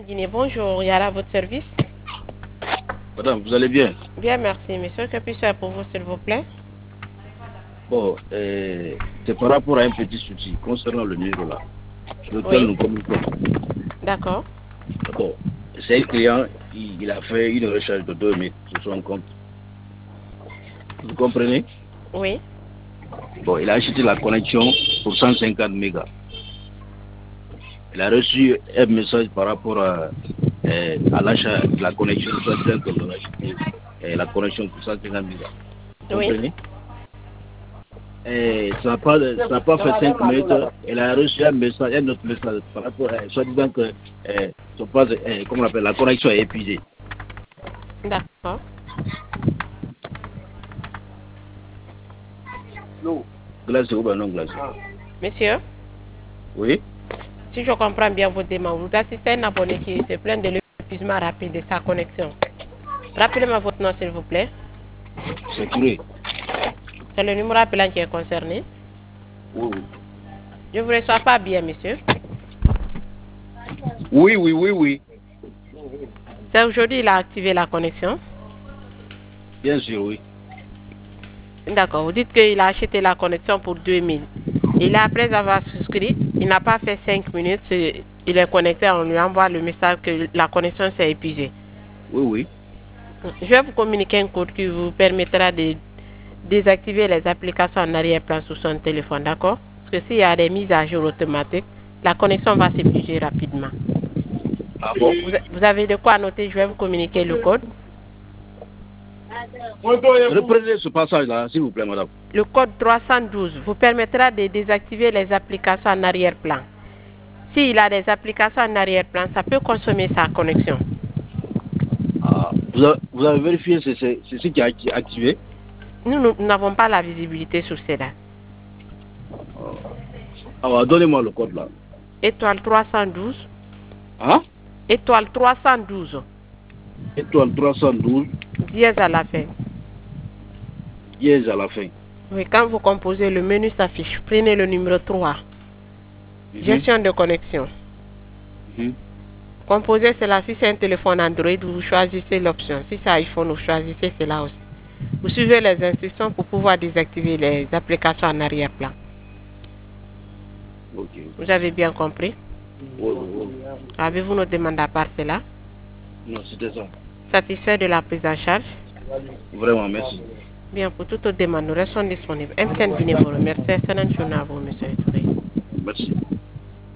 Guinée, bonjour, Yara, à votre service. Madame, vous allez bien? Bien, merci. Monsieur, que puis-je faire pour vous, s'il vous plaît? Bon, c'est par rapport à un petit souci concernant le numéro là, sur lequel Oui. nous communiquons. D'accord. Bon, c'est un client, il a fait une recharge de 2000 sur son compte. Vous comprenez? Oui. Bon, il a acheté la connexion pour 150 mégas. Il a reçu un message par rapport à l'achat de la connexion, soit disant que l'on a acheté la connexion pour 150 mégas. Vous Oui. comprenez? Ça n'a pas fait 5 minutes, elle a reçu un autre message par rapport à, soit disant que comment on appelle, la connexion est épuisée. D'accord. Glacé ou non glacé? Monsieur, Oui? si je comprends bien votre demande, vous assistez à un abonné qui se plaint de l'épuisement rapide de sa connexion. Rappelez-moi votre nom, s'il vous plaît. C'est Touré. C'est le numéro appelant qui est concerné. Oui, Je ne vous reçois pas bien, monsieur. oui. C'est aujourd'hui qu'il a activé la connexion. Bien sûr, oui. D'accord. Vous dites qu'il a acheté la connexion pour 2000. Et là, après avoir souscrit, il n'a pas fait 5 minutes. Il est connecté, on lui envoie le message que la connexion s'est épuisée. Oui. Je vais vous communiquer un code qui vous permettra de désactiver les applications en arrière-plan sur son téléphone, d'accord? Parce que s'il y a des mises à jour automatiques, la connexion va s'épuiser rapidement. Ah bon? Vous avez de quoi noter, je vais vous communiquer le code. Reprenez ce passage-là, s'il vous plaît, madame. Le code 312 vous permettra de désactiver les applications en arrière-plan. S'il a des applications en arrière-plan, ça peut consommer sa connexion. Ah, vous avez vérifié, c'est ce qui a activé? Nous n'avons pas la visibilité sur cela. Alors, donnez-moi le code là. Étoile 312. Hein? Étoile 312. Étoile 312. Dièse à la fin. Dièse à la fin. Oui, quand vous composez, le menu s'affiche. Prenez le numéro 3. Gestion de connexion. Composer cela. Si c'est un téléphone Android, vous choisissez l'option. Si c'est iPhone, vous choisissez cela aussi. Vous suivez les instructions pour pouvoir désactiver les applications en arrière-plan. Ok. Vous avez bien compris? Oui. Avez-vous nos demandes à part cela? Non, c'était ça. Satisfait de la prise en charge? Vraiment, merci. Bien, pour toute demande, nous restons disponibles. MTN Guinée vous remercie. Excellente journée à vous, monsieur Touré. Merci.